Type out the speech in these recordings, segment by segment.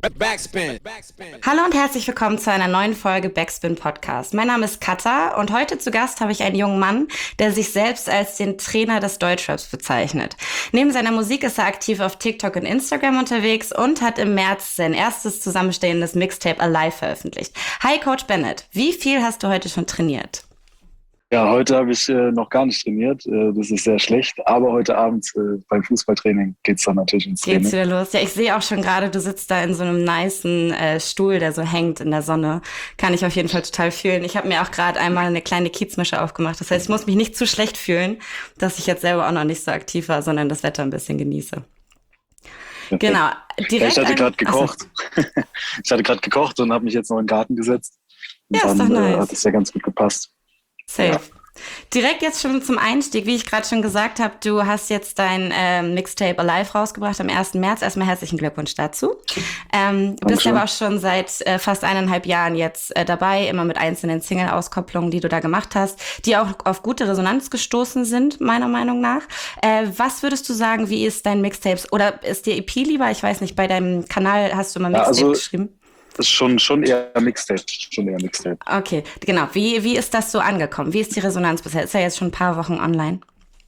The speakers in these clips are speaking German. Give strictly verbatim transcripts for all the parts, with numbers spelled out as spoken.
Backspin. Hallo und herzlich willkommen zu einer neuen Folge Backspin Podcast. Mein Name ist Katha und heute zu Gast habe ich einen jungen Mann, der sich selbst als den Trainer des Deutschraps bezeichnet. Neben seiner Musik ist er aktiv auf TikTok und Instagram unterwegs und hat im März sein erstes zusammenstehendes Mixtape Alive veröffentlicht. Hi Coach Bennett, wie viel hast du heute schon trainiert? Ja, heute habe ich äh, noch gar nicht trainiert. Äh, das ist sehr schlecht. Aber heute Abend äh, beim Fußballtraining geht's dann natürlich ins Training. Geht's wieder los? Ja, ich sehe auch schon gerade, du sitzt da in so einem nicen äh, Stuhl, der so hängt in der Sonne. Kann ich auf jeden Fall total fühlen. Ich habe mir auch gerade einmal eine kleine Kiezmische aufgemacht. Das heißt, ich muss mich nicht zu schlecht fühlen, dass ich jetzt selber auch noch nicht so aktiv war, sondern das Wetter ein bisschen genieße. Perfekt. Genau. Direkt ja, ich hatte gerade ein- gekocht. ich hatte gerade gekocht und habe mich jetzt noch in den Garten gesetzt. Und Ja, ist dann doch nice. äh, hat es ja ganz gut gepasst. Safe. Ja. Direkt jetzt schon zum Einstieg, wie ich gerade schon gesagt habe, du hast jetzt dein ähm, Mixtape Alive rausgebracht am ersten März. Erstmal herzlichen Glückwunsch dazu. Ähm, du bist Dankeschön. aber auch schon seit äh, fast eineinhalb Jahren jetzt äh, dabei, immer mit einzelnen Single-Auskopplungen, die du da gemacht hast, die auch auf gute Resonanz gestoßen sind, meiner Meinung nach. Äh, was würdest du sagen, wie ist dein Mixtapes? Oder ist dir E P lieber? Ich weiß nicht, bei deinem Kanal hast du mal Ja, Mixtape also- geschrieben. Das ist schon, schon eher Mixtape. Schon eher Mixtape. Okay, genau. Wie, wie ist das so angekommen? Wie ist die Resonanz bisher? Ist ja jetzt schon ein paar Wochen online.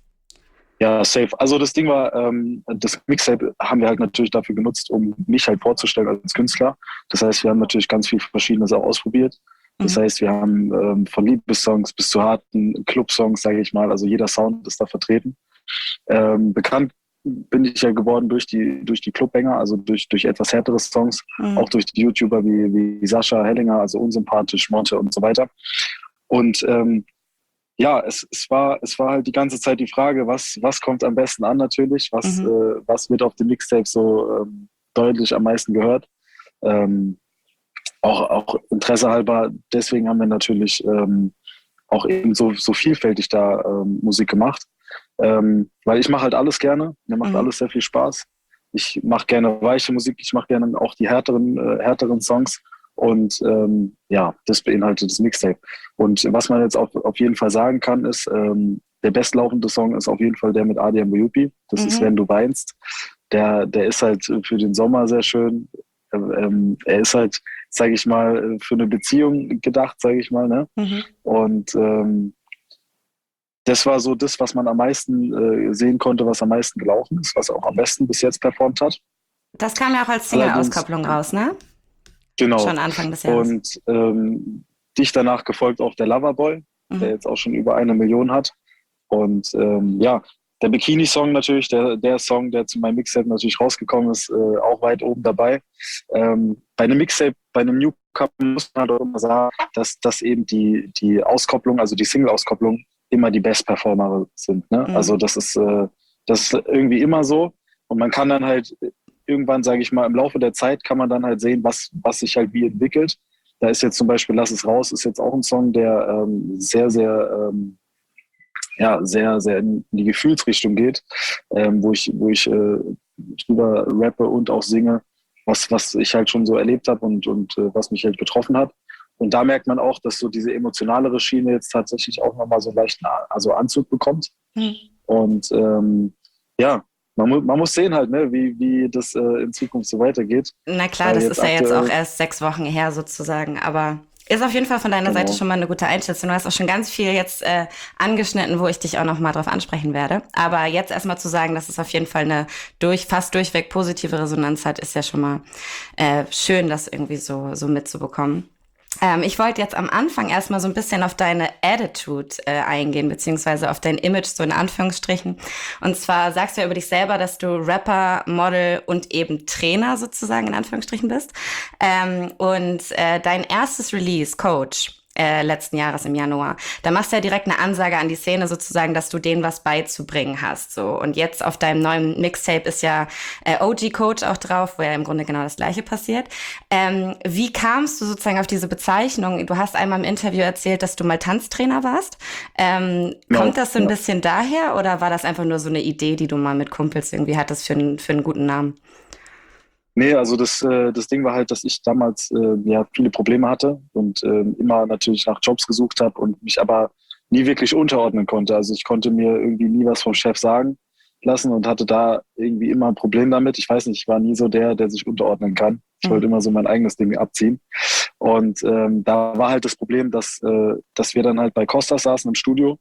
Ja, safe. Also das Ding war, ähm, das Mixtape haben wir halt natürlich dafür genutzt, um mich halt vorzustellen als Künstler. Das heißt, wir haben natürlich ganz viel Verschiedenes auch ausprobiert. Das Mhm. heißt, wir haben ähm, von Liebessongs bis zu harten Club-Songs, sage ich mal, also jeder Sound ist da vertreten. Ähm, bekannt bin ich ja geworden durch die durch die Clubbanger, also durch durch etwas härtere Songs, Mhm. auch durch die YouTuber wie wie Sascha Hellinger, also Unsympathisch, Monte und so weiter. Und ähm, ja, es, es war es war halt die ganze Zeit die Frage, was was kommt am besten an natürlich, was Mhm. äh, was wird auf dem Mixtape so ähm, deutlich am meisten gehört. Ähm, auch auch Interesse halber, deswegen haben wir natürlich ähm, auch eben so so vielfältig da ähm, Musik gemacht. Ähm, weil ich mache halt alles gerne. Mir macht Mhm. alles sehr viel Spaß. Ich mache gerne weiche Musik, ich mache gerne auch die härteren, äh, härteren Songs. Und ähm, ja, das beinhaltet das Mixtape. Und was man jetzt auf, auf jeden Fall sagen kann, ist, ähm, der bestlaufende Song ist auf jeden Fall der mit Adem Buyupi. Das Mhm. ist Wenn du weinst. Der, der ist halt für den Sommer sehr schön. Ähm, er ist halt, sage ich mal, für eine Beziehung gedacht, sage ich mal. Ne? Mhm. Und ähm, das war so das, was man am meisten äh, sehen konnte, was am meisten gelaufen ist, was auch am besten bis jetzt performt hat. Das kam ja auch als Single-Auskopplung raus, ne? Genau. Schon Anfang des Jahres. Und ähm, dicht danach gefolgt auch der Loverboy, der Mhm. jetzt auch schon über eine Million hat. Und ähm, ja, der Bikini-Song natürlich, der, der Song, der zu meinem Mixtape natürlich rausgekommen ist, äh, auch weit oben dabei. Ähm, bei einem Mixtape, bei einem Newcomer muss man halt auch immer sagen, dass, dass eben die, die Auskopplung, also die Single-Auskopplung, immer die Best-Performer sind. Ne? Mhm. Also das ist, äh, das ist irgendwie immer so. Und man kann dann halt irgendwann, sage ich mal, im Laufe der Zeit kann man dann halt sehen, was, was sich halt wie entwickelt. Da ist jetzt zum Beispiel Lass es raus, ist jetzt auch ein Song, der ähm, sehr, sehr, ähm, ja, sehr, sehr in die Gefühlsrichtung geht, ähm, wo ich, wo ich äh, drüber rappe und auch singe, was, was ich halt schon so erlebt habe und, und äh, was mich halt getroffen hat. Und da merkt man auch, dass so diese emotionalere Schiene jetzt tatsächlich auch nochmal so einen leichten also Anzug bekommt. Mhm. Und ähm, ja, man, mu man muss sehen halt, ne, wie, wie das äh, in Zukunft so weitergeht. Na klar, Weil das jetzt ist ja jetzt aktuell- auch erst sechs Wochen her sozusagen, aber ist auf jeden Fall von deiner Genau. Seite schon mal eine gute Einschätzung. Du hast auch schon ganz viel jetzt äh, angeschnitten, wo ich dich auch noch mal drauf ansprechen werde. Aber jetzt erstmal zu sagen, dass es auf jeden Fall eine durch fast durchweg positive Resonanz hat, ist ja schon mal äh, schön, das irgendwie so so mitzubekommen. Ähm, ich wollte jetzt am Anfang erstmal so ein bisschen auf deine Attitude äh, eingehen, beziehungsweise auf dein Image, so in Anführungsstrichen. Und zwar sagst du ja über dich selber, dass du Rapper, Model und eben Trainer sozusagen in Anführungsstrichen bist. Ähm, und äh, dein erstes Release, Coach, äh, letzten Jahres im Januar, da machst du ja direkt eine Ansage an die Szene sozusagen, dass du denen was beizubringen hast. So. Und jetzt auf deinem neuen Mixtape ist ja äh, O G-Coach auch drauf, wo ja im Grunde genau das Gleiche passiert. Ähm, wie kamst du sozusagen auf diese Bezeichnung? Du hast einmal im Interview erzählt, dass du mal Tanztrainer warst. Ähm, Ja, kommt das so ein ja. bisschen daher oder war das einfach nur so eine Idee, die du mal mit Kumpels irgendwie hattest für einen, für einen guten Namen? Nee, also das, äh, das Ding war halt, dass ich damals äh, ja viele Probleme hatte und äh, immer natürlich nach Jobs gesucht habe und mich aber nie wirklich unterordnen konnte. Also ich konnte mir irgendwie nie was vom Chef sagen. lassen und hatte da irgendwie immer ein Problem damit. Ich weiß nicht, ich war nie so der, der sich unterordnen kann. Ich wollte immer so mein eigenes Ding abziehen. Und ähm, da war halt das Problem, dass, äh, dass wir dann halt bei Costa saßen im Studio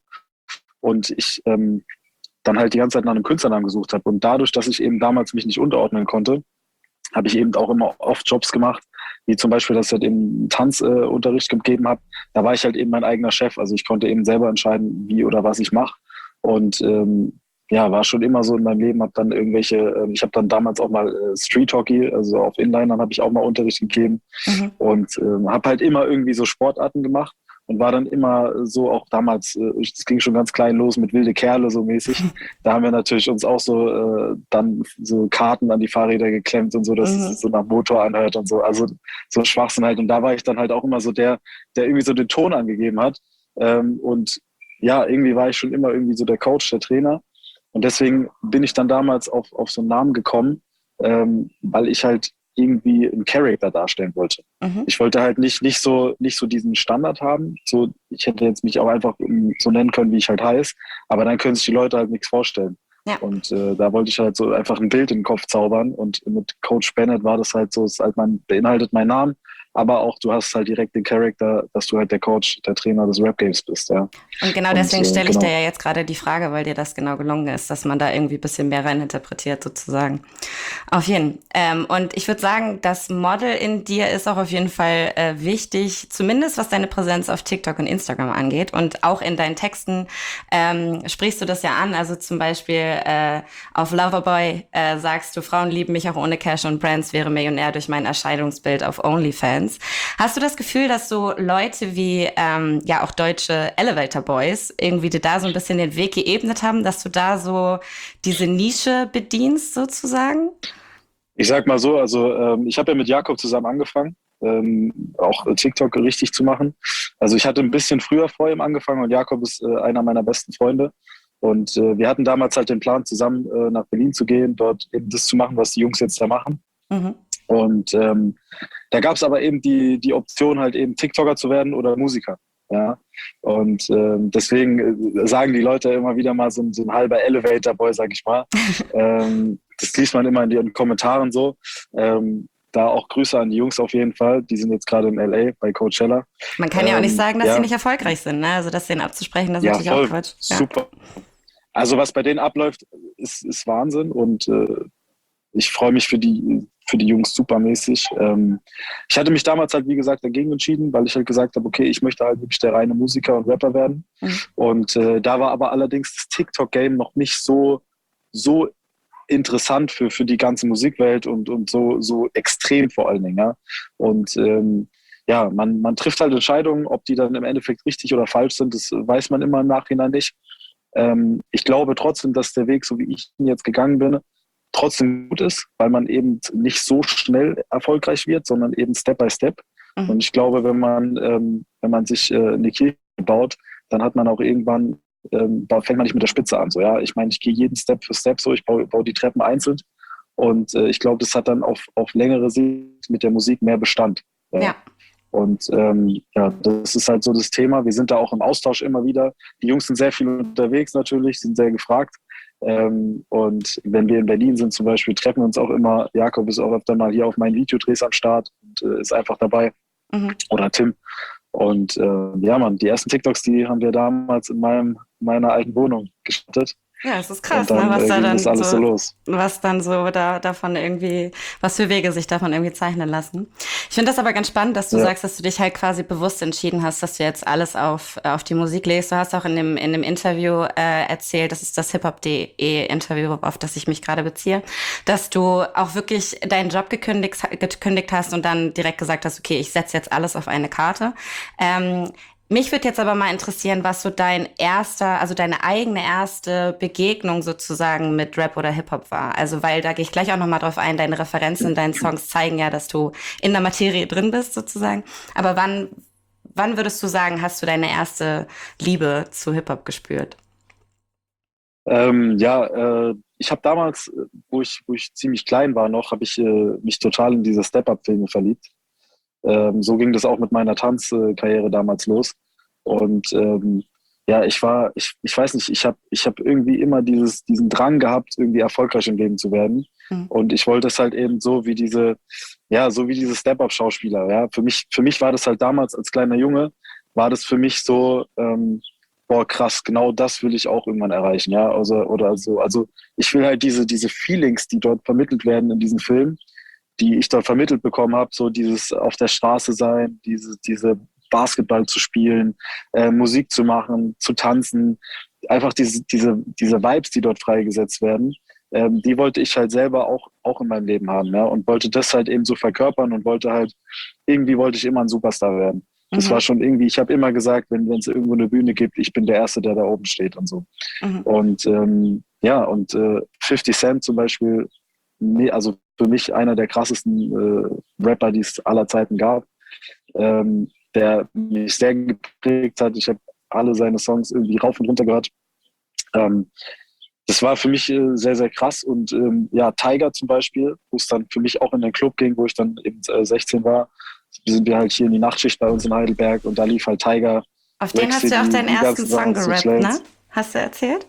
und ich ähm, dann halt die ganze Zeit nach einem Künstlernamen gesucht habe. Und dadurch, dass ich eben damals mich nicht unterordnen konnte, habe ich eben auch immer oft Jobs gemacht, wie zum Beispiel, dass ich halt eben Tanzunterricht äh, gegeben habe. Da war ich halt eben mein eigener Chef. Also ich konnte eben selber entscheiden, wie oder was ich mache. Und ähm, ja, war schon immer so in meinem Leben, habe dann irgendwelche, äh, ich habe dann damals auch mal äh, Street Hockey, also auf Inlinern habe ich auch mal Unterricht gegeben Mhm. und äh, habe halt immer irgendwie so Sportarten gemacht und war dann immer so, auch damals, äh, das ging schon ganz klein los mit wilde Kerle so mäßig. Da haben wir natürlich uns auch so äh, dann so Karten an die Fahrräder geklemmt und so, dass es Mhm. sich so nach Motor anhört und so. Also so Schwachsinn halt. Und da war ich dann halt auch immer so der, der irgendwie so den Ton angegeben hat. Ähm, und ja, irgendwie war ich schon immer irgendwie so der Coach, der Trainer. Und deswegen bin ich dann damals auf, auf so einen Namen gekommen, ähm, weil ich halt irgendwie einen Charakter darstellen wollte. Mhm. Ich wollte halt nicht, nicht so, nicht so diesen Standard haben. So, ich hätte jetzt mich auch einfach so nennen können, wie ich halt heiße, aber dann können sich die Leute halt nichts vorstellen. Ja. Und äh, da wollte ich halt so einfach ein Bild im Kopf zaubern. Und mit Coach Bennett war das halt so, es ist halt mein, beinhaltet meinen Namen, aber auch du hast halt direkt den Charakter, dass du halt der Coach, der Trainer des Rap-Games bist, ja. Und genau Und deswegen äh, stelle ich dir genau. ja jetzt gerade die Frage, weil dir das genau gelungen ist, dass man da irgendwie ein bisschen mehr reininterpretiert sozusagen. Auf jeden. Ähm, und ich würde sagen, das Model in dir ist auch auf jeden Fall äh, wichtig, zumindest was deine Präsenz auf TikTok und Instagram angeht. Und auch in deinen Texten ähm, sprichst du das ja an. Also zum Beispiel äh, auf Loverboy äh, sagst du, Frauen lieben mich auch ohne Cash und Brands, wäre Millionär durch mein Erscheinungsbild auf OnlyFans. Hast du das Gefühl, dass so Leute wie ähm, ja auch deutsche Elevator Boys irgendwie dir da so ein bisschen den Weg geebnet haben, dass du da so diese Nische bedienst sozusagen? Ich sag mal so, also ähm, ich habe ja mit Jakob zusammen angefangen, ähm, auch äh, TikTok richtig zu machen. Also ich hatte ein bisschen früher vor ihm angefangen und Jakob ist äh, einer meiner besten Freunde. Und äh, wir hatten damals halt den Plan, zusammen äh, nach Berlin zu gehen, dort eben das zu machen, was die Jungs jetzt da machen. Mhm. Und ähm, da gab es aber eben die, die Option, halt eben TikToker zu werden oder Musiker. Ja. Und ähm, deswegen äh, sagen die Leute immer wieder mal so, so ein halber Elevator-Boy, sag ich mal. ähm, das liest man immer in den Kommentaren so. Ähm, da auch Grüße an die Jungs auf jeden Fall. Die sind jetzt gerade in L A bei Coachella. Man kann ja auch nicht Ähm, sagen, dass sie ja, nicht erfolgreich sind, ne? Also das denen abzusprechen, das ist ja, natürlich auch voll. Quatsch. Ja. Super. Also was bei denen abläuft, ist, ist Wahnsinn und äh, ich freue mich für die, für die Jungs supermäßig. Ähm, ich hatte mich damals halt, wie gesagt, dagegen entschieden, weil ich halt gesagt habe, okay, ich möchte halt wirklich der reine Musiker und Rapper werden. Mhm. Und äh, da war aber allerdings das TikTok-Game noch nicht so, so interessant für, für die ganze Musikwelt und, und so, so extrem vor allen Dingen. Ja. Und ähm, ja, man, man trifft halt Entscheidungen, ob die dann im Endeffekt richtig oder falsch sind, das weiß man immer im Nachhinein nicht. Ähm, ich glaube trotzdem, dass der Weg, so wie ich ihn jetzt gegangen bin, trotzdem gut ist, weil man eben nicht so schnell erfolgreich wird, sondern eben Step by Step. Mhm. Und ich glaube, wenn man, ähm, wenn man sich äh, eine Kirche baut, dann hat man auch irgendwann, ähm, fängt man nicht mit der Spitze an. So, ja, ich meine, ich gehe jeden Step für Step so, ich baue, baue die Treppen einzeln. Und äh, ich glaube, das hat dann auf, auf längere Sicht mit der Musik mehr Bestand. Ja. Ja. Und ähm, ja, das ist halt so das Thema. Wir sind da auch im Austausch immer wieder. Die Jungs sind sehr viel unterwegs natürlich, sind sehr gefragt. Ähm, und wenn wir in Berlin sind zum Beispiel, treffen wir uns auch immer. Jakob ist auch öfter mal hier auf meinen Videodrehs am Start und äh, ist einfach dabei. Mhm. Oder Tim. Und äh, ja, man, die ersten TikToks, die haben wir damals in meinem, meiner alten Wohnung gestartet. Ja, es ist Und krass, ne, dann was äh, da ging das dann alles so so, los. was dann so da davon irgendwie, was für Wege sich davon irgendwie zeichnen lassen. Ich finde das aber ganz spannend, dass du Ja. sagst, dass du dich halt quasi bewusst entschieden hast, dass du jetzt alles auf auf die Musik legst. Du hast auch in dem in dem Interview äh, erzählt, das ist das Hip Hop Punkt de Interview, auf das ich mich gerade beziehe, dass du auch wirklich deinen Job gekündigt, gekündigt hast und dann direkt gesagt hast, okay, ich setze jetzt alles auf eine Karte. Ähm, Mich würde jetzt aber mal interessieren, was so dein erster, also deine eigene erste Begegnung sozusagen mit Rap oder Hip-Hop war. Also, weil da gehe ich gleich auch nochmal drauf ein, deine Referenzen in deinen Songs zeigen ja, dass du in der Materie drin bist sozusagen. Aber wann, wann würdest du sagen, hast du deine erste Liebe zu Hip-Hop gespürt? Ähm, ja, äh, ich habe damals, äh, wo ich, wo ich ziemlich klein war noch, habe ich äh, mich total in diese Step-Up-Filme verliebt. Ähm, so ging das auch mit meiner Tanzkarriere damals los. Und ähm, ja, ich war, ich, ich weiß nicht, ich habe ich hab irgendwie immer dieses, diesen Drang gehabt, irgendwie erfolgreich im Leben zu werden. Mhm. Und ich wollte es halt eben so wie diese, ja, so wie diese Step-Up-Schauspieler. Ja, für mich, für mich war das halt damals als kleiner Junge, war das für mich so, ähm, boah, krass, genau das will ich auch irgendwann erreichen, ja, also, oder so. Also ich will halt diese, diese Feelings, die dort vermittelt werden in diesem Film, die ich dort vermittelt bekommen habe, so dieses auf der Straße sein, diese, diese Basketball zu spielen, äh, Musik zu machen, zu tanzen, einfach diese, diese, diese Vibes, die dort freigesetzt werden, ähm, die wollte ich halt selber auch, auch in meinem Leben haben, ja, und wollte das halt eben so verkörpern und wollte halt, irgendwie wollte ich immer ein Superstar werden. Das war Mhm. schon irgendwie, ich habe immer gesagt, wenn es irgendwo eine Bühne gibt, ich bin der Erste, der da oben steht und so. Mhm. Und ähm, ja, und äh, fifty Cent zum Beispiel, nee, also für mich einer der krassesten äh, Rapper, die es aller Zeiten gab, ähm, der mich sehr geprägt hat. Ich habe alle seine Songs irgendwie rauf und runter gehört. Ähm, das war für mich äh, sehr, sehr krass. Und ähm, ja, Tiger zum Beispiel, wo es dann für mich auch in den Club ging, wo ich dann eben äh, sechzehn war, sind wir halt hier in die Nachtschicht bei uns in Heidelberg und da lief halt Tiger, Auf den Rack hast du ja auch City, deinen die ersten ganzen Song Sachen, Six gerappt, ne? Lanes. Hast du erzählt?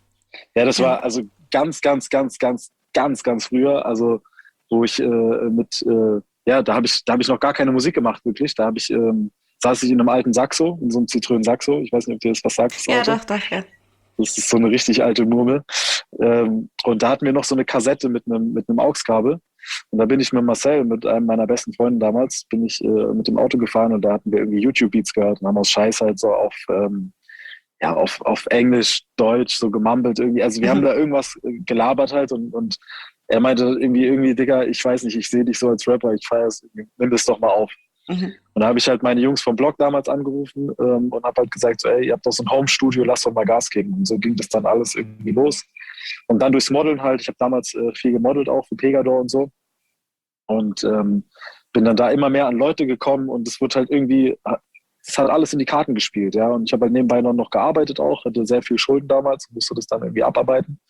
Ja, das Ja. war also ganz, ganz, ganz, ganz, ganz, ganz früher. Also wo ich äh, mit, äh, ja, da habe ich, da habe ich noch gar keine Musik gemacht, wirklich. Da habe ich, ähm, saß ich in einem alten Saxo, in so einem Citroën Saxo. Ich weiß nicht, ob dir das was sagt, das Ja, Auto. doch, doch, ja. Das ist so eine richtig alte Murmel. Ähm, und da hatten wir noch so eine Kassette mit einem, mit einem AUX-Kabel. Und da bin ich mit Marcel, mit einem meiner besten Freunde damals, bin ich äh, mit dem Auto gefahren und da hatten wir irgendwie YouTube-Beats gehört und haben aus Scheiß halt so auf, ähm, ja, auf, auf Englisch, Deutsch so gemumbelt irgendwie. Also wir haben Mhm. da irgendwas äh, gelabert halt und, und er meinte irgendwie, irgendwie, Digga, ich weiß nicht, ich sehe dich so als Rapper, ich feiere es, nimm das doch mal auf. Mhm. Und da habe ich halt meine Jungs vom Blog damals angerufen ähm, und habe halt gesagt, so, ey, ihr habt doch so ein Home-Studio, lasst doch mal Gas geben. Und so ging das dann alles irgendwie los. Und dann durchs Modeln halt, ich habe damals äh, viel gemodelt auch für Pegador und so. Und ähm, bin dann da immer mehr an Leute gekommen und es wird halt irgendwie, es hat alles in die Karten gespielt, ja. Und ich habe halt nebenbei noch, noch gearbeitet auch, hatte sehr viel Schulden damals, musste das dann irgendwie abarbeiten.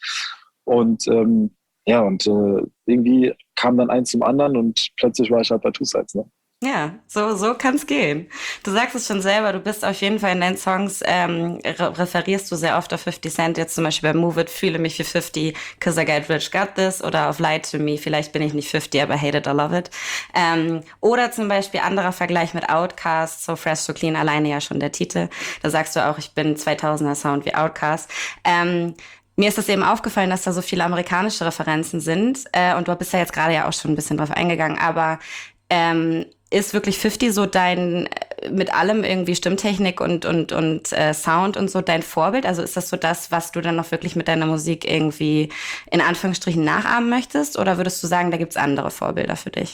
Und ähm, ja, und äh, irgendwie kam dann eins zum anderen und plötzlich war ich halt bei Two Sides, ne? Ja, so, so kann's gehen. Du sagst es schon selber, du bist auf jeden Fall in deinen Songs, ähm, re referierst du sehr oft auf fifty Cent, jetzt zum Beispiel bei Move It, fühle mich wie fifty, cause I get rich, got this, oder auf Lie to Me, vielleicht bin ich nicht fifty, aber hate it or love it. Ähm, oder zum Beispiel anderer Vergleich mit Outkast, So Fresh, So Clean, alleine ja schon der Titel. Da sagst du auch, ich bin zweitausender Sound wie Outkast. Ähm, Mir ist es eben aufgefallen, dass da so viele amerikanische Referenzen sind. Äh, und du bist ja jetzt gerade ja auch schon ein bisschen drauf eingegangen. Aber ähm, ist wirklich fifty so dein, äh, mit allem irgendwie Stimmtechnik und, und, und äh, Sound und so dein Vorbild? Also ist das so das, was du dann noch wirklich mit deiner Musik irgendwie in Anführungsstrichen nachahmen möchtest? Oder würdest du sagen, da gibt's andere Vorbilder für dich?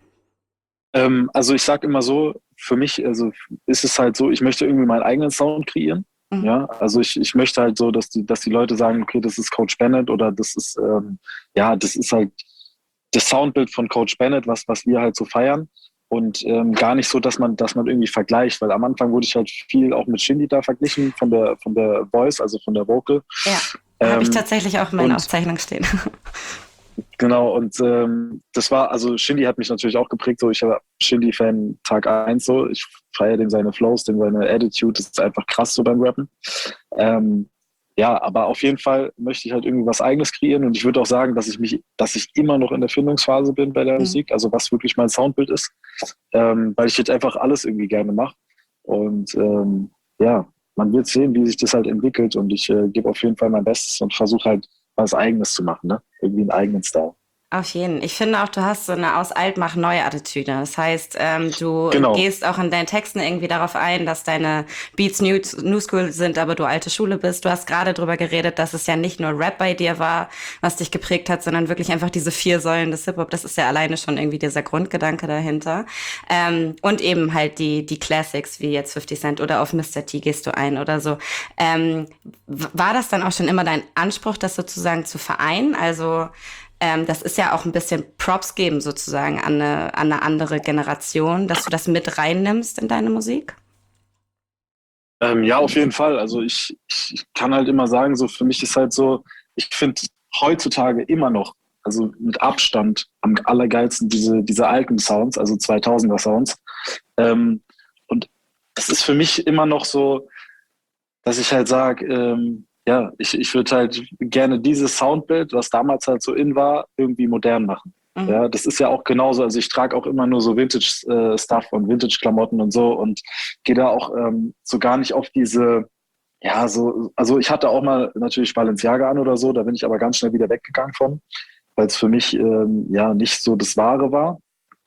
Ähm, also ich sag immer so, für mich, also ist es halt so, ich möchte irgendwie meinen eigenen Sound kreieren. Mhm. Ja, also ich, ich möchte halt so, dass die, dass die Leute sagen, okay, das ist Coach Bennett oder das ist, ähm, ja, das ist halt das Soundbild von Coach Bennett, was, was wir halt so feiern. Und ähm, gar nicht so, dass man, dass man irgendwie vergleicht, weil am Anfang wurde ich halt viel auch mit Shindy da verglichen von der, von der Voice, also von der Vocal. Ja, habe ich Ähm, tatsächlich auch in meiner und Aufzeichnung stehen. Genau, und ähm, das war, also Shindy hat mich natürlich auch geprägt, so ich war Shindy-Fan Tag eins so, ich feiere dem seine Flows, dem seine Attitude, das ist einfach krass so beim Rappen. Ähm, ja, aber auf jeden Fall möchte ich halt irgendwie was Eigenes kreieren und ich würde auch sagen, dass ich mich, dass ich immer noch in der Findungsphase bin bei der Mhm. Musik, also was wirklich mein Soundbild ist, ähm, weil ich jetzt einfach alles irgendwie gerne mache und ähm, ja, man wird sehen, wie sich das halt entwickelt und ich äh, gebe auf jeden Fall mein Bestes und versuche halt was Eigenes zu machen, ne? Irgendwie einen eigenen Style. Auf jeden. Ich finde auch, du hast so eine aus alt mach neu Attitüde. Das heißt, ähm, du Genau. gehst auch in deinen Texten irgendwie darauf ein, dass deine Beats new, new School sind, aber du alte Schule bist. Du hast gerade drüber geredet, dass es ja nicht nur Rap bei dir war, was dich geprägt hat, sondern wirklich einfach diese vier Säulen des Hip-Hop. Das ist ja alleine schon irgendwie dieser Grundgedanke dahinter. Ähm, und eben halt die, die Classics, wie jetzt fifty Cent oder auf Mister T gehst du ein oder so. Ähm, war das dann auch schon immer dein Anspruch, das sozusagen zu vereinen? Also, ähm, das ist ja auch ein bisschen Props geben sozusagen an eine, an eine andere Generation, dass du das mit reinnimmst in deine Musik? Ähm, ja, auf jeden Fall. Also ich, ich kann halt immer sagen, so für mich ist halt so, ich finde heutzutage immer noch, also mit Abstand am allergeilsten diese, diese alten Sounds, also zweitausender Sounds. Ähm, und das ist für mich immer noch so, dass ich halt sage, ähm, ja, ich, ich würde halt gerne dieses Soundbild, was damals halt so in war, irgendwie modern machen. Mhm. Ja, das ist ja auch genauso. Also ich trage auch immer nur so Vintage-Stuff und Vintage-Klamotten und so und gehe da auch ähm, so gar nicht auf diese, ja, so, also ich hatte auch mal natürlich Balenciaga an oder so, da bin ich aber ganz schnell wieder weggegangen von, weil es für mich ähm, ja nicht so das Wahre war.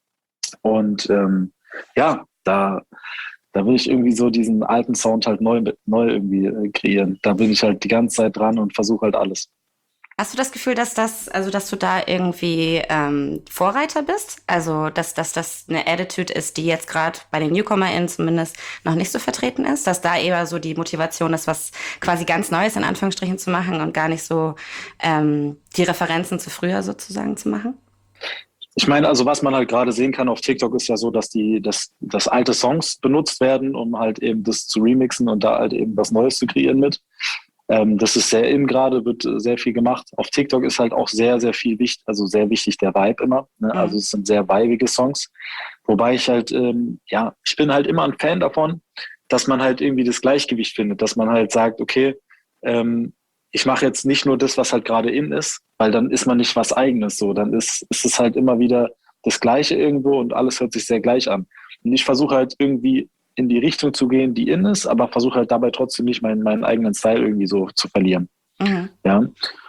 Und ähm, ja, da, da will ich irgendwie so diesen alten Sound halt neu, neu irgendwie äh, kreieren. Da bin ich halt die ganze Zeit dran und versuche halt alles. Hast du das Gefühl, dass das, also dass du da irgendwie ähm, Vorreiter bist? Also dass, dass das eine Attitude ist, die jetzt gerade bei den NewcomerInnen zumindest noch nicht so vertreten ist, dass da eher so die Motivation ist, was quasi ganz Neues in Anführungsstrichen zu machen und gar nicht so ähm, die Referenzen zu früher sozusagen zu machen? Ich meine, also was man halt gerade sehen kann auf TikTok ist ja so, dass die, dass, dass alte Songs benutzt werden, um halt eben das zu remixen und da halt eben was Neues zu kreieren mit. Ähm, das ist sehr in gerade, wird äh, sehr viel gemacht. Auf TikTok ist halt auch sehr, sehr viel wichtig, also sehr wichtig der Vibe immer. Ne? Mhm. Also es sind sehr vibige Songs. Wobei ich halt, ähm, ja, ich bin halt immer ein Fan davon, dass man halt irgendwie das Gleichgewicht findet, dass man halt sagt, okay, ähm, ich mache jetzt nicht nur das, was halt gerade in ist, weil dann ist man nicht was Eigenes so. Dann ist, ist es halt immer wieder das Gleiche irgendwo und alles hört sich sehr gleich an. Und ich versuche halt irgendwie in die Richtung zu gehen, die in ist, aber versuche halt dabei trotzdem nicht meinen, meinen eigenen Style irgendwie so zu verlieren. Mhm. Ja.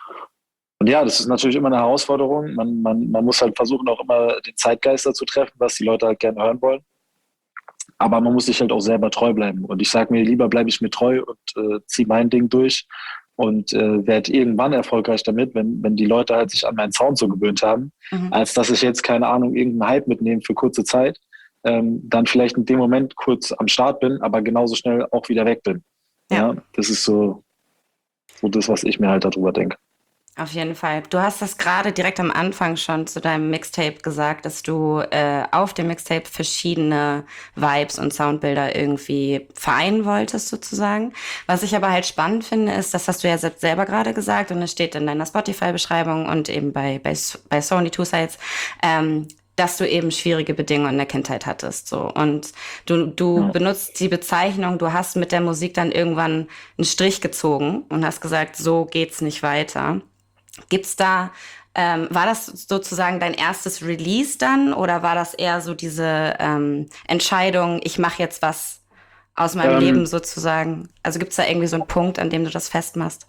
Und ja, das ist natürlich immer eine Herausforderung. Man, man, man muss halt versuchen, auch immer den Zeitgeist dazu treffen, was die Leute halt gerne hören wollen. Aber man muss sich halt auch selber treu bleiben. Und ich sage mir, lieber bleibe ich mir treu und äh, ziehe mein Ding durch und äh, werde irgendwann erfolgreich damit, wenn, wenn die Leute halt sich an meinen Sound so gewöhnt haben, Mhm. als dass ich jetzt, keine Ahnung, irgendeinen Hype mitnehme für kurze Zeit, ähm, dann vielleicht in dem Moment kurz am Start bin, aber genauso schnell auch wieder weg bin. Ja. Ja, das ist so, so das, was ich mir halt darüber denke. Auf jeden Fall. Du hast das gerade direkt am Anfang schon zu deinem Mixtape gesagt, dass du äh, auf dem Mixtape verschiedene Vibes und Soundbilder irgendwie vereinen wolltest, sozusagen. Was ich aber halt spannend finde, ist, das hast du ja selbst selber gerade gesagt und es steht in deiner Spotify-Beschreibung und eben bei, bei, bei Sony Two Sides, ähm, dass du eben schwierige Bedingungen in der Kindheit hattest, so. Und du, du Ja. benutzt die Bezeichnung, du hast mit der Musik dann irgendwann einen Strich gezogen und hast gesagt, so geht's nicht weiter. Gibt's da, ähm, war das sozusagen dein erstes Release dann oder war das eher so diese ähm, Entscheidung, ich mache jetzt was aus meinem Leben Ähm, sozusagen? Also gibt's da irgendwie so einen Punkt, an dem du das festmachst?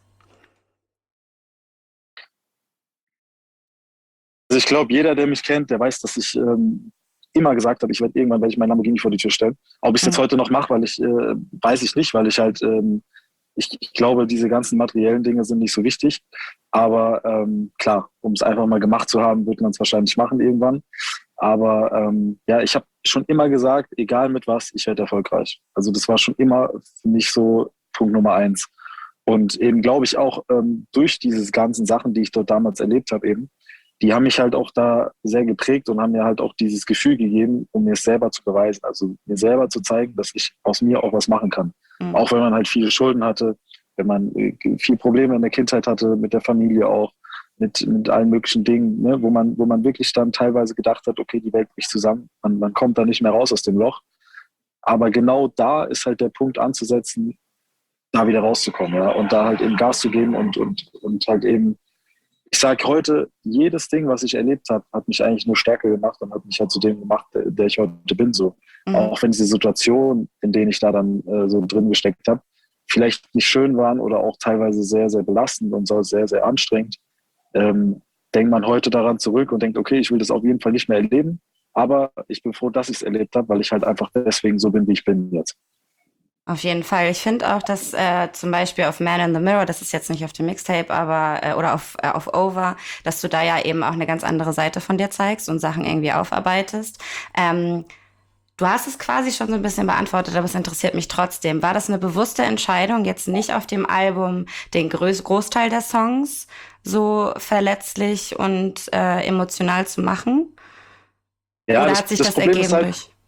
also ich glaube, jeder, der mich kennt, der weiß, dass ich ähm, immer gesagt habe, ich werde irgendwann werde ich meinen Lamborghini vor die Tür stellen. Ob ich es jetzt Mhm. heute noch mache, weil ich, äh, weiß ich nicht, weil ich halt, ähm, ich, ich glaube, diese ganzen materiellen Dinge sind nicht so wichtig. Aber ähm, klar, um es einfach mal gemacht zu haben, wird man es wahrscheinlich machen irgendwann. Aber ähm, ja, ich habe schon immer gesagt, egal mit was, ich werde erfolgreich. Also das war schon immer für mich so Punkt Nummer eins. Und eben glaube ich auch ähm, durch diese ganzen Sachen, die ich dort damals erlebt habe, eben, die haben mich halt auch da sehr geprägt und haben mir halt auch dieses Gefühl gegeben, um mir es selber zu beweisen. Also mir selber zu zeigen, dass ich aus mir auch was machen kann. Mhm. Auch wenn man halt viele Schulden hatte, wenn man äh, viel Probleme in der Kindheit hatte, mit der Familie auch, mit, mit allen möglichen Dingen, ne, wo man, wo man wirklich dann teilweise gedacht hat, okay, die Welt bricht zusammen, man, man kommt da nicht mehr raus aus dem Loch. Aber genau da ist halt der Punkt anzusetzen, da wieder rauszukommen, ja, und da halt eben Gas zu geben und, und, und halt eben, ich sage heute, jedes Ding, was ich erlebt habe, hat mich eigentlich nur stärker gemacht und hat mich halt zu dem gemacht, der, der ich heute bin, so. Mhm. Auch wenn diese Situationen, in denen ich da dann äh, so drin gesteckt habe, vielleicht nicht schön waren oder auch teilweise sehr, sehr belastend und so sehr, sehr anstrengend, ähm, denkt man heute daran zurück und denkt, okay, ich will das auf jeden Fall nicht mehr erleben, aber ich bin froh, dass ich es erlebt habe, weil ich halt einfach deswegen so bin, wie ich bin jetzt. Auf jeden Fall. Ich finde auch, dass äh, zum Beispiel auf Man in the Mirror, das ist jetzt nicht auf dem Mixtape, aber äh, oder auf, äh, auf Over, dass du da ja eben auch eine ganz andere Seite von dir zeigst und Sachen irgendwie aufarbeitest. Ähm, Du hast es quasi schon so ein bisschen beantwortet, aber es interessiert mich trotzdem. War das eine bewusste Entscheidung, jetzt nicht auf dem Album den Groß Großteil der Songs so verletzlich und äh, emotional zu machen? Ja, Oder das, hat sich das das Problem ist ergeben halt, durch?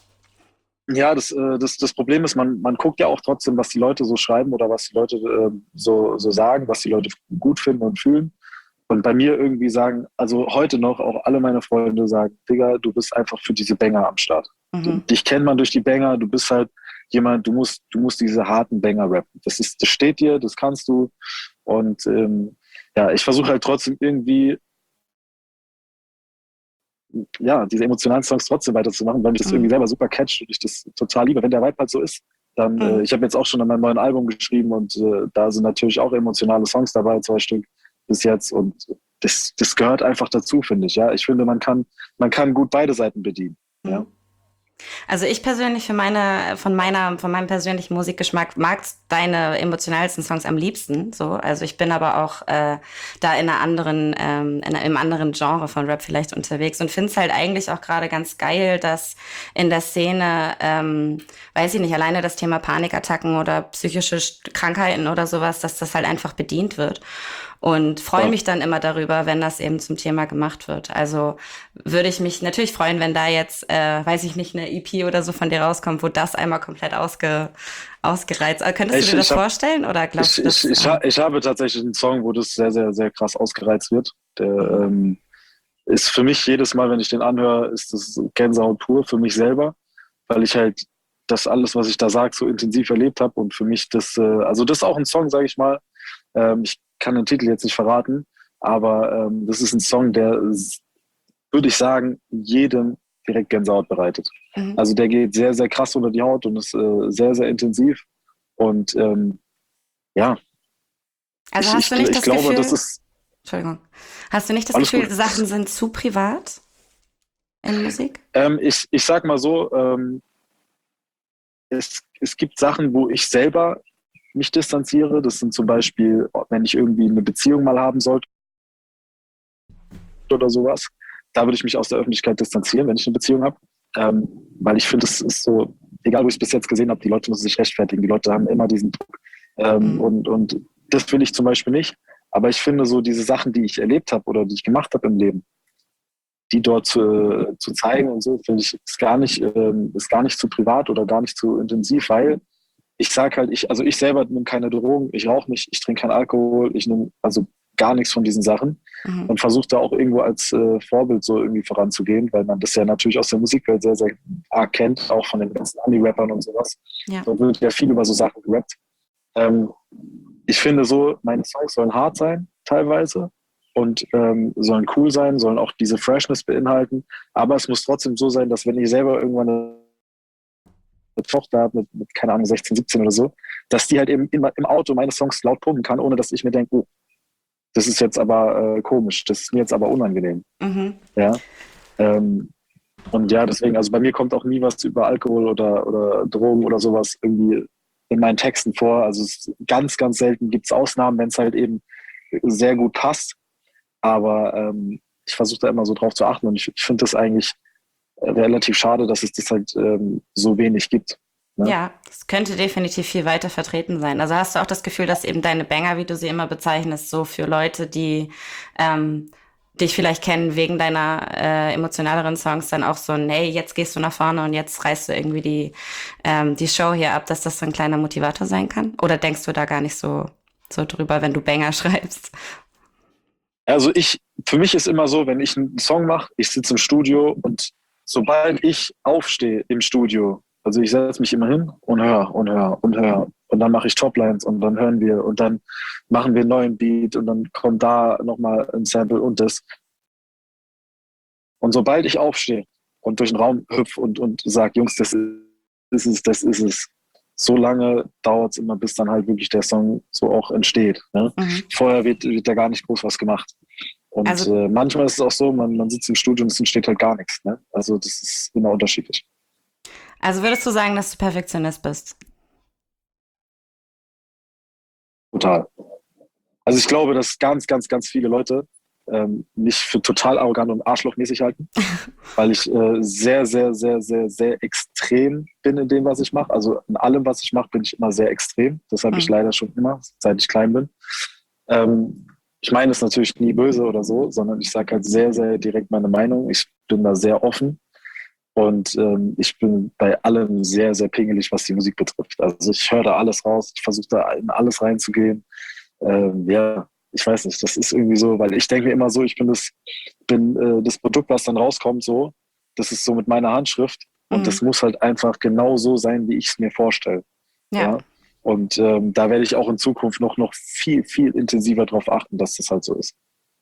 ja, das, äh, das, das Problem ist, man, man guckt ja auch trotzdem, was die Leute so schreiben oder was die Leute äh, so, so sagen, was die Leute gut finden und fühlen. Und bei mir irgendwie sagen, also heute noch, auch alle meine Freunde sagen, Digga, du bist einfach für diese Banger am Start. Mhm. Dich kennt man durch die Banger, du bist halt, jemand, du musst, du musst diese harten Banger rappen. Das ist, das steht dir, das kannst du. Und ähm, ja, ich versuche halt trotzdem irgendwie, ja, diese emotionalen Songs trotzdem weiterzumachen, weil mich das irgendwie Mhm. selber super catcht und ich das total liebe. Wenn der Vibe halt so ist, dann, äh, Mhm. ich habe jetzt auch schon an meinem neuen Album geschrieben und äh, da sind natürlich auch emotionale Songs dabei, zwei Stück bis jetzt und das, das gehört einfach dazu, finde ich, ja. Ich finde, man kann, man kann gut beide Seiten bedienen, ja. Mhm. Also ich persönlich für meine, von meiner, von meinem persönlichen Musikgeschmack mag deine emotionalsten Songs am liebsten. So, also ich bin aber auch äh, da in einer anderen, ähm, in einem anderen Genre von Rap vielleicht unterwegs und finde es halt eigentlich auch gerade ganz geil, dass in der Szene, ähm, weiß ich nicht, alleine das Thema Panikattacken oder psychische Krankheiten oder sowas, dass das halt einfach bedient wird. Und freue Voll. mich dann immer darüber, wenn das eben zum Thema gemacht wird. Also würde ich mich natürlich freuen, wenn da jetzt, äh, weiß ich nicht, eine E P oder so von dir rauskommt, wo das einmal komplett ausge, ausgereizt. Also könntest du Ich, dir das ich, hab, vorstellen oder ich, glaubst du, ich, dass? ich, Äh, ha- ich habe tatsächlich einen Song, wo das sehr, sehr, sehr krass ausgereizt wird. Der mhm. ähm, ist für mich jedes Mal, wenn ich den anhöre, ist das Gänsehaut pur für mich selber, weil ich halt das alles, was ich da sage, so intensiv erlebt habe und für mich das, äh, also das ist auch ein Song, sage ich mal. Ähm, ich kann den Titel jetzt nicht verraten, aber ähm, das ist ein Song, der, würde ich sagen, jedem direkt Gänsehaut bereitet. Mhm. Also der geht sehr, sehr krass unter die Haut und ist äh, sehr, sehr intensiv. Und ähm, ja, Also ich, hast ich, du nicht ich das glaube, das Gefühl, ist Entschuldigung, hast du nicht das alles Gefühl, gut. Sachen sind zu privat in Musik? Ähm, ich, ich sag mal so, ähm, es, es gibt Sachen, wo ich selber mich distanziere. Das sind zum Beispiel, wenn ich irgendwie eine Beziehung mal haben sollte oder sowas. Da würde ich mich aus der Öffentlichkeit distanzieren, wenn ich eine Beziehung habe. Ähm, weil ich finde, es ist so, egal wo ich es bis jetzt gesehen habe, die Leute müssen sich rechtfertigen. Die Leute haben immer diesen Druck. Ähm, Mhm. und, und das will ich zum Beispiel nicht. Aber ich finde so diese Sachen, die ich erlebt habe oder die ich gemacht habe im Leben, die dort zu, zu zeigen und so, finde ich, ist gar nicht, ähm, ist gar nicht zu privat oder gar nicht zu intensiv, weil ich sage halt, ich, also ich selber nehme keine Drogen, ich rauche nicht, ich trinke keinen Alkohol, ich nehme also gar nichts von diesen Sachen Mhm. und versuche da auch irgendwo als äh, Vorbild so irgendwie voranzugehen, weil man das ja natürlich aus der Musikwelt sehr, sehr arg kennt, auch von den ganzen Ami-Rappern und sowas. Ja. Dort wird ja viel über so Sachen gerappt. Ähm, ich finde so, meine Songs sollen hart sein, teilweise, und ähm, sollen cool sein, sollen auch diese Freshness beinhalten, aber es muss trotzdem so sein, dass wenn ich selber irgendwann eine Tochter habe, mit, mit, keine Ahnung, sechzehn, siebzehn oder so, dass die halt eben immer im Auto meine Songs laut pumpen kann, ohne dass ich mir denke, oh, das ist jetzt aber äh, komisch, das ist mir jetzt aber unangenehm. Mhm. Ja. Ähm, und ja, deswegen, also bei mir kommt auch nie was über Alkohol oder, oder Drogen oder sowas irgendwie in meinen Texten vor. Also es ist ganz, ganz selten gibt es Ausnahmen, wenn es halt eben sehr gut passt. Aber ähm, ich versuche da immer so drauf zu achten und ich, ich finde das eigentlich äh, relativ schade, dass es das halt ähm, so wenig gibt. Ne? Ja, das könnte definitiv viel weiter vertreten sein. Also hast du auch das Gefühl, dass eben deine Banger, wie du sie immer bezeichnest, so für Leute, die ähm, dich vielleicht kennen wegen deiner äh, emotionaleren Songs, dann auch so, nee, jetzt gehst du nach vorne und jetzt reißt du irgendwie die, ähm, die Show hier ab, dass das so ein kleiner Motivator sein kann? Oder denkst du da gar nicht so, so drüber, wenn du Banger schreibst? Also ich, für mich ist immer so, wenn ich einen Song mache, ich sitze im Studio und sobald ich aufstehe im Studio, also ich setze mich immer hin und höre und höre und höre und dann mache ich Toplines und dann hören wir und dann machen wir einen neuen Beat und dann kommt da nochmal ein Sample und das. Und sobald ich aufstehe und durch den Raum hüpf und, und sage, Jungs, das ist es, das ist es, so lange dauert es immer, bis dann halt wirklich der Song so auch entsteht. Ne? Mhm. Vorher wird, wird da gar nicht groß was gemacht. Und Also, äh, manchmal ist es auch so, man, man sitzt im Studio und es entsteht halt gar nichts. Ne? Also das ist immer unterschiedlich. also würdest du sagen, dass du Perfektionist bist? Total. Also ich glaube, dass ganz, ganz, ganz viele Leute ähm, mich für total arrogant und arschlochmäßig halten, weil ich äh, sehr, sehr, sehr, sehr, sehr extrem bin in dem, was ich mache. Also in allem, was ich mache, bin ich immer sehr extrem. Das habe ich Mhm. leider schon immer, seit ich klein bin. Ähm, ich meine es natürlich nie böse oder so, sondern ich sage halt sehr, sehr direkt meine Meinung. Ich bin da sehr offen und ähm, ich bin bei allem sehr, sehr pingelig, was die Musik betrifft. Also ich höre da alles raus, ich versuche da in alles reinzugehen. Ähm, ja, ich weiß nicht, das ist irgendwie so, weil ich denke immer so, ich bin das, bin äh, das Produkt, was dann rauskommt, so, das ist so mit meiner Handschrift. Und Mhm. das muss halt einfach genau so sein, wie ich es mir vorstelle. Ja. Ja. Und ähm, da werde ich auch in Zukunft noch, noch viel, viel intensiver darauf achten, dass das halt so ist.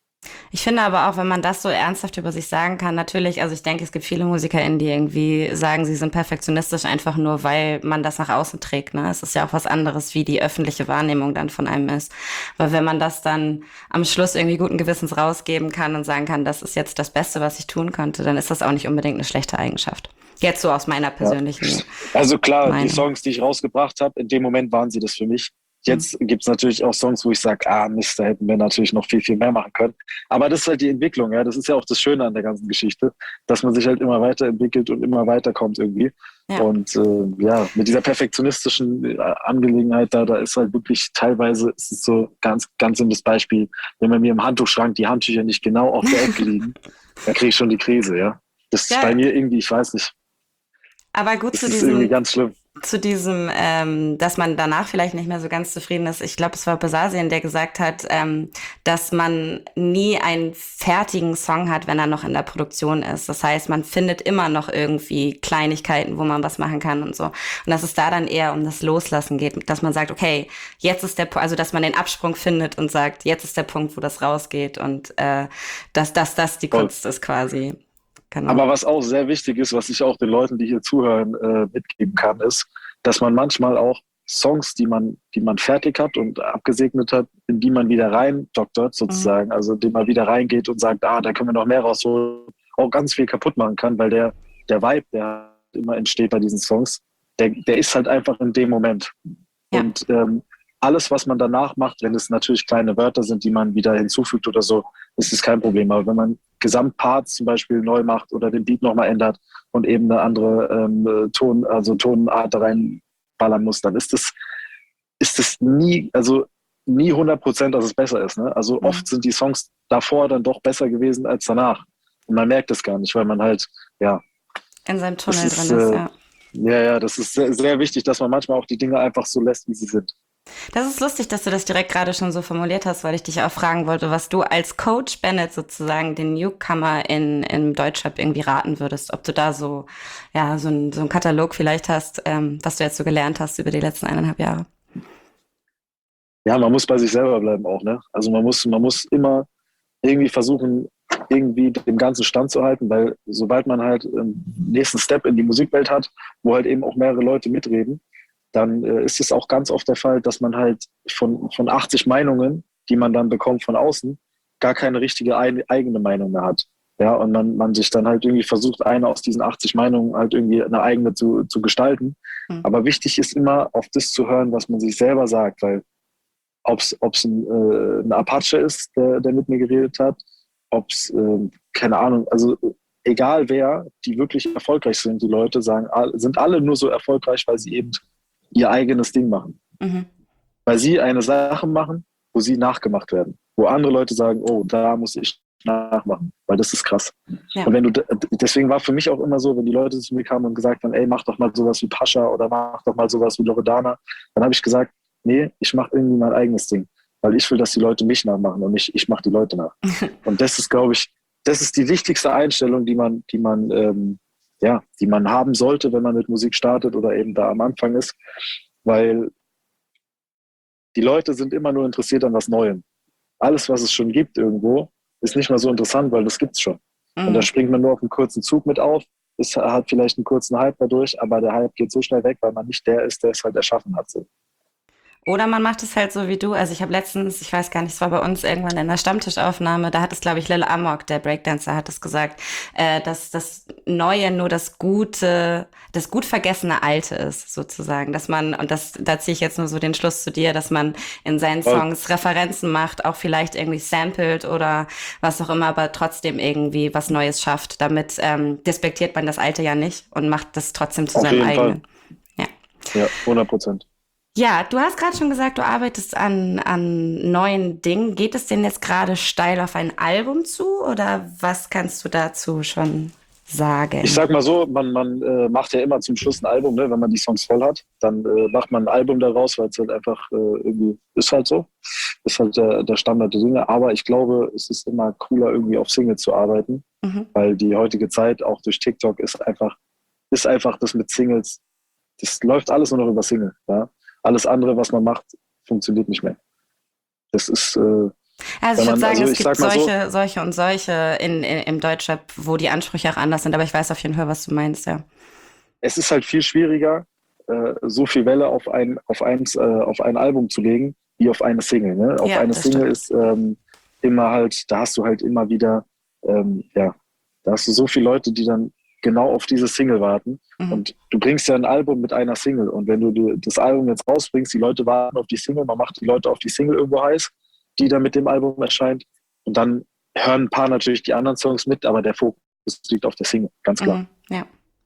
Ich finde aber auch, wenn man das so ernsthaft über sich sagen kann, natürlich, also ich denke, es gibt viele MusikerInnen, die irgendwie sagen, sie sind perfektionistisch, einfach nur, weil man das nach außen trägt. Ne? Es ist ja auch was anderes, wie die öffentliche Wahrnehmung dann von einem ist. Weil wenn man das dann am Schluss irgendwie guten Gewissens rausgeben kann und sagen kann, das ist jetzt das Beste, was ich tun könnte, dann ist das auch nicht unbedingt eine schlechte Eigenschaft. Jetzt so aus meiner Ja. persönlichen Also klar, die Meinung. Songs, die ich rausgebracht habe, in dem Moment waren sie das für mich. Hm. Jetzt gibt es natürlich auch Songs, wo ich sage, ah Mist, da hätten wir natürlich noch viel, viel mehr machen können. Aber das ist halt die Entwicklung, ja. Das ist ja auch das Schöne an der ganzen Geschichte, dass man sich halt immer weiterentwickelt und immer weiterkommt irgendwie. Ja. Und äh, ja, mit dieser perfektionistischen äh, Angelegenheit da, da ist halt wirklich teilweise ist es so ganz, ganz simples Beispiel, wenn bei mir im Handtuchschrank die Handtücher nicht genau auf der Ecke liegen, dann kriege ich schon die Krise, ja. Das ist bei Ja, mir irgendwie, ich weiß nicht, aber gut das zu ist irgendwie diesem ganz schlimm. zu diesem, ähm, dass man danach vielleicht nicht mehr so ganz zufrieden ist. Ich glaube, es war Besasien, der gesagt hat, ähm, dass man nie einen fertigen Song hat, wenn er noch in der Produktion ist. Das heißt, man findet immer noch irgendwie Kleinigkeiten, wo man was machen kann und so. Und dass es da dann eher um das Loslassen geht, dass man sagt, okay, jetzt ist der Punkt, also dass man den Absprung findet und sagt, jetzt ist der Punkt, wo das rausgeht und äh, dass das das die Voll. Kunst ist quasi. Genau. Aber was auch sehr wichtig ist, was ich auch den Leuten, die hier zuhören, äh, mitgeben kann, ist, dass man manchmal auch Songs, die man, die man fertig hat und abgesegnet hat, in die man wieder rein doktert Mhm. sozusagen, also in die man wieder reingeht und sagt, ah, da können wir noch mehr rausholen, auch ganz viel kaputt machen kann, weil der, der Vibe, der immer entsteht bei diesen Songs, der, der ist halt einfach in dem Moment. Ja. Und ähm, alles, was man danach macht, wenn es natürlich kleine Wörter sind, die man wieder hinzufügt oder so, ist es kein Problem. Aber wenn man Gesamtparts zum Beispiel neu macht oder den Beat nochmal ändert und eben eine andere ähm, Ton, also Tonart da reinballern muss, dann ist es ist es nie, also nie hundert Prozent, dass es besser ist. Ne? Also Mhm. oft sind die Songs davor dann doch besser gewesen als danach. Und man merkt es gar nicht, weil man halt, ja, In seinem das Tunnel ist, drin ist, äh, ja. ja, ja, das ist sehr, sehr wichtig, dass man manchmal auch die Dinge einfach so lässt, wie sie sind. Das ist lustig, dass du das direkt gerade schon so formuliert hast, weil ich dich auch fragen wollte, was du als Coach Bennett sozusagen den Newcomer in, in Deutschrap irgendwie raten würdest. Ob du da so, ja, so ein, so ein Katalog vielleicht hast, ähm, was du jetzt so gelernt hast über die letzten eineinhalb Jahre. Ja, man muss bei sich selber bleiben auch, ne? Also man muss, man muss immer irgendwie versuchen, irgendwie dem Ganzen standzuhalten, weil sobald man halt einen nächsten Step in die Musikwelt hat, wo halt eben auch mehrere Leute mitreden, dann äh, ist es auch ganz oft der Fall, dass man halt von, von achtzig Meinungen, die man dann bekommt von außen, gar keine richtige ein, eigene Meinung mehr hat. Ja, und man, man sich dann halt irgendwie versucht, eine aus diesen achtzig Meinungen halt irgendwie eine eigene zu, zu gestalten. Hm. Aber wichtig ist immer, auf das zu hören, was man sich selber sagt, weil ob es ein, äh, ein Apache ist, der, der mit mir geredet hat, ob es, äh, keine Ahnung, also egal wer, die wirklich erfolgreich sind, die Leute sagen, sind alle nur so erfolgreich, weil sie eben ihr eigenes Ding machen. Mhm. Weil sie eine Sache machen, wo sie nachgemacht werden. Wo andere Leute sagen, oh, da muss ich nachmachen, weil das ist krass. Ja. Und wenn du, deswegen war für mich auch immer so, wenn die Leute zu mir kamen und gesagt haben, ey, mach doch mal sowas wie Pascha oder mach doch mal sowas wie Loredana, dann habe ich gesagt, nee, ich mache irgendwie mein eigenes Ding, weil ich will, dass die Leute mich nachmachen und nicht ich mache die Leute nach. Und das ist, glaube ich, das ist die wichtigste Einstellung, die man, die man, ähm, ja, die man haben sollte, wenn man mit Musik startet oder eben da am Anfang ist, weil die Leute sind immer nur interessiert an was Neuem. Alles, was es schon gibt irgendwo, ist nicht mal so interessant, weil das gibt's schon. Und da Mhm. springt man nur auf einen kurzen Zug mit auf, es hat vielleicht einen kurzen Hype dadurch, aber der Hype geht so schnell weg, weil man nicht der ist, der es halt erschaffen hat. So. Oder man macht es halt so wie du. Also ich habe letztens, ich weiß gar nicht, es war bei uns irgendwann in der Stammtischaufnahme, da hat es, glaube ich, Lil Amok, der Breakdancer, hat es gesagt, äh, dass das Neue nur das Gute, das gut vergessene Alte ist, sozusagen. Dass man, und das, da ziehe ich jetzt nur so den Schluss zu dir, dass man in seinen Voll. Songs Referenzen macht, auch vielleicht irgendwie samplet oder was auch immer, aber trotzdem irgendwie was Neues schafft. Damit ähm, despektiert man das Alte ja nicht und macht das trotzdem zu Auf seinem jeden Fall. eigenen. Ja. Ja, hundert Prozent. Ja, du hast gerade schon gesagt, du arbeitest an, an neuen Dingen. Geht es denn jetzt gerade steil auf ein Album zu oder was kannst du dazu schon Ich sagen? sag mal so, man, man äh, macht ja immer zum Schluss ein Album, ne? Wenn man die Songs voll hat, dann äh, macht man ein Album daraus, weil es halt einfach äh, irgendwie ist halt so. Ist halt der, der Standard der Dinge. Aber ich glaube, es ist immer cooler, irgendwie auf Single zu arbeiten, Mhm. weil die heutige Zeit auch durch TikTok ist einfach ist einfach das mit Singles, das läuft alles nur noch über Single. Ja? Alles andere, was man macht, funktioniert nicht mehr. Das ist... Äh, Also ich würde man, sagen, also es ich gibt sag mal solche, solche und solche in, in, im Deutschrap, wo die Ansprüche auch anders sind, aber ich weiß auf jeden Fall, was du meinst, ja. Es ist halt viel schwieriger, äh, so viel Welle auf ein, auf, eins, äh, auf ein Album zu legen, wie auf eine Single. Ne? Auf Ja, eine das Single stimmt. ist ähm, immer halt, da hast du halt immer wieder, ähm, ja, da hast du so viele Leute, die dann genau auf diese Single warten. Mhm. Und du bringst ja ein Album mit einer Single. Und wenn du die, das Album jetzt rausbringst, die Leute warten auf die Single, man macht die Leute auf die Single irgendwo heiß, die dann mit dem Album erscheint. Und dann hören ein paar natürlich die anderen Songs mit, aber der Fokus liegt auf der Single, ganz klar. Mhm. Ja.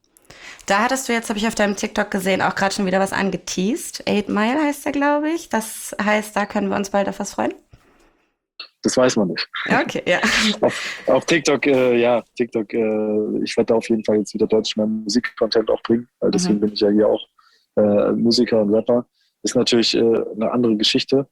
Da hattest du jetzt, habe ich auf deinem TikTok gesehen, auch gerade schon wieder was angeteased. Eight Mile heißt der, glaube ich. Das heißt, da können wir uns bald auf was freuen. Das weiß man nicht. Okay, ja. Auf, auf TikTok, äh, ja, TikTok, äh, ich werde da auf jeden Fall jetzt wieder deutlich mehr Musikcontent auch bringen, weil deswegen Mhm. bin ich ja hier auch äh, Musiker und Rapper. Ist natürlich äh, eine andere Geschichte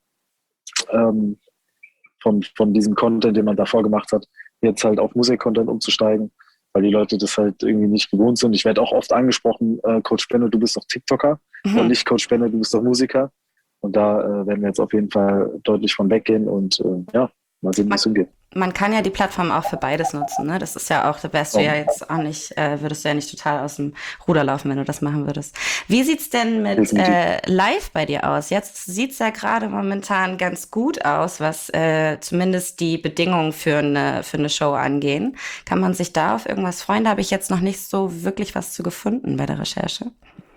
ähm, von, von diesem Content, den man davor gemacht hat, jetzt halt auf Musikcontent umzusteigen, weil die Leute das halt irgendwie nicht gewohnt sind. Ich werde auch oft angesprochen, äh, Coach Benno, du bist doch TikToker Mhm. und nicht Coach Benno, du bist doch Musiker. Und da äh, werden wir jetzt auf jeden Fall deutlich von weggehen und äh, ja, mal sehen, wo es hingeht. Man kann ja die Plattform auch für beides nutzen, ne? Das ist ja auch, da wärst du ja jetzt auch nicht, äh, würdest du ja nicht total aus dem Ruder laufen, wenn du das machen würdest. Wie sieht's denn mit äh, live bei dir aus? Jetzt sieht's ja gerade momentan ganz gut aus, was äh, zumindest die Bedingungen für eine, für eine Show angehen. Kann man sich da auf irgendwas freuen? Da habe ich jetzt noch nicht so wirklich was zu gefunden bei der Recherche.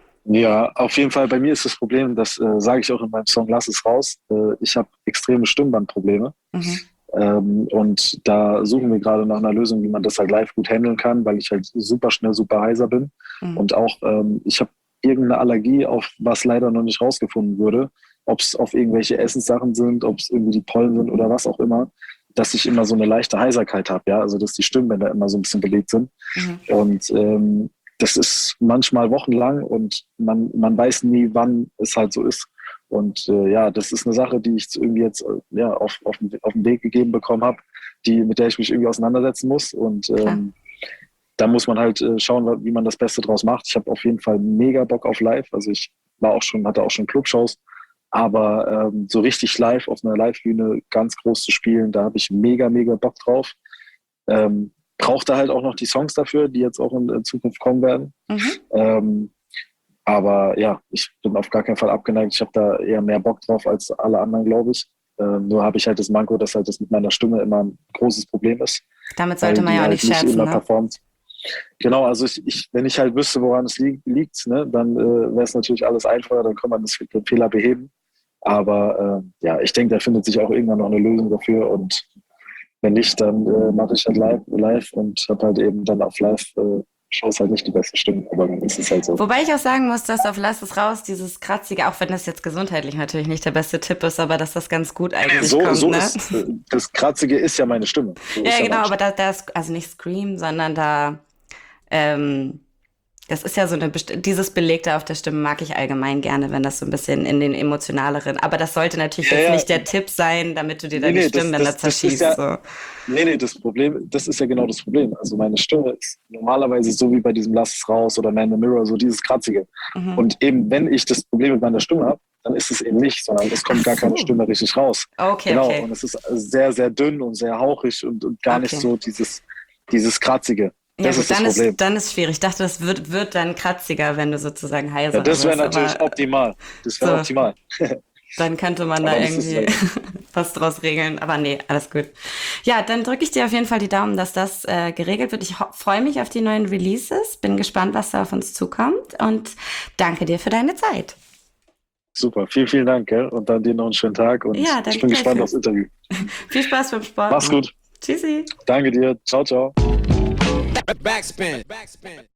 Ja, auf jeden Fall. Bei mir ist das Problem, das äh, sage ich auch in meinem Song Lass es raus. Äh, ich habe extreme Stimmbandprobleme. Mhm. Ähm, und da suchen wir gerade nach einer Lösung, wie man das halt live gut handeln kann, weil ich halt super schnell, super heiser bin. Mhm. Und auch, ähm, ich habe irgendeine Allergie, auf was leider noch nicht rausgefunden wurde. Ob es auf irgendwelche Essenssachen sind, ob es irgendwie die Pollen sind oder was auch immer, dass ich immer so eine leichte Heiserkeit habe, ja, also dass die Stimmbänder immer so ein bisschen belegt sind. Mhm. Und ähm, das ist manchmal wochenlang und man, man weiß nie, wann es halt so ist. Und äh, ja, das ist eine Sache, die ich irgendwie jetzt äh, ja, auf, auf, auf den Weg gegeben bekommen habe, die, mit der ich mich irgendwie auseinandersetzen muss. Und ähm, da muss man halt äh, schauen, wie man das Beste draus macht. Ich habe auf jeden Fall mega Bock auf live. Also ich war auch schon, hatte auch schon Clubshows, aber ähm, so richtig live auf einer Live-Bühne ganz groß zu spielen, da habe ich mega, mega Bock drauf. Ähm, brauchte halt auch noch die Songs dafür, die jetzt auch in, in Zukunft kommen werden. Mhm. Ähm, aber ja, ich bin auf gar keinen Fall abgeneigt. Ich habe da eher mehr Bock drauf als alle anderen, glaube ich. Ähm, nur habe ich halt das Manko, dass halt das mit meiner Stimme immer ein großes Problem ist. Damit sollte man ja auch halt nicht scherzen, immer ne? Performt. Genau, also ich, ich, wenn ich halt wüsste, woran es li- liegt, ne, dann äh, wäre es natürlich alles einfacher, dann kann man das, den Fehler beheben. Aber äh, ja, ich denke, da findet sich auch irgendwann noch eine Lösung dafür. Und wenn nicht, dann äh, mache ich halt live, live und habe halt eben dann auf live äh, Shows halt nicht die beste Stimme, aber dann ist es halt so. Wobei ich auch sagen muss, dass auf Lass es raus dieses kratzige, auch wenn das jetzt gesundheitlich natürlich nicht der beste Tipp ist, aber dass das ganz gut eigentlich so, kommt, so ne? Ist, das Kratzige ist ja meine Stimme. So ja, ja, genau, aber da, da ist, also nicht Scream, sondern da, ähm, das ist ja so eine, dieses Belegte auf der Stimme mag ich allgemein gerne, wenn das so ein bisschen in den emotionaleren, aber das sollte natürlich ja, jetzt ja. nicht der Tipp sein, damit du dir nee, da die nee, Stimmbänder das, das, zerschießt. Das ja, so. Nee, nee, das Problem, das ist ja genau das Problem. Also meine Stimme ist normalerweise so wie bei diesem Lass es raus oder Man in the Mirror, so dieses Kratzige. Mhm. Und eben, wenn ich das Problem mit meiner Stimme habe, dann ist es eben nicht, sondern es kommt Ach gar so. keine Stimme richtig raus. Okay, genau, okay. Und es ist sehr, sehr dünn und sehr hauchig und, und gar okay. nicht so dieses, dieses Kratzige. Ja, das gut, ist das dann, Problem. Ist, dann ist schwierig. Ich dachte, das wird, wird dann kratziger, wenn du sozusagen heiser ja, das wäre natürlich aber, optimal. Das wäre so. optimal. Dann könnte man aber da irgendwie halt was draus regeln. Aber nee, alles gut. Ja, dann drücke ich dir auf jeden Fall die Daumen, dass das äh, geregelt wird. Ich freue mich auf die neuen Releases. Bin gespannt, was da auf uns zukommt. Und danke dir für deine Zeit. Super, vielen, vielen Dank. Gell? Und dann dir noch einen schönen Tag. Und ja, ich bin gespannt aufs Interview. Viel Spaß beim Sport. Mach's gut. Tschüssi. Danke dir. Ciao, ciao. Backspin. Backspin.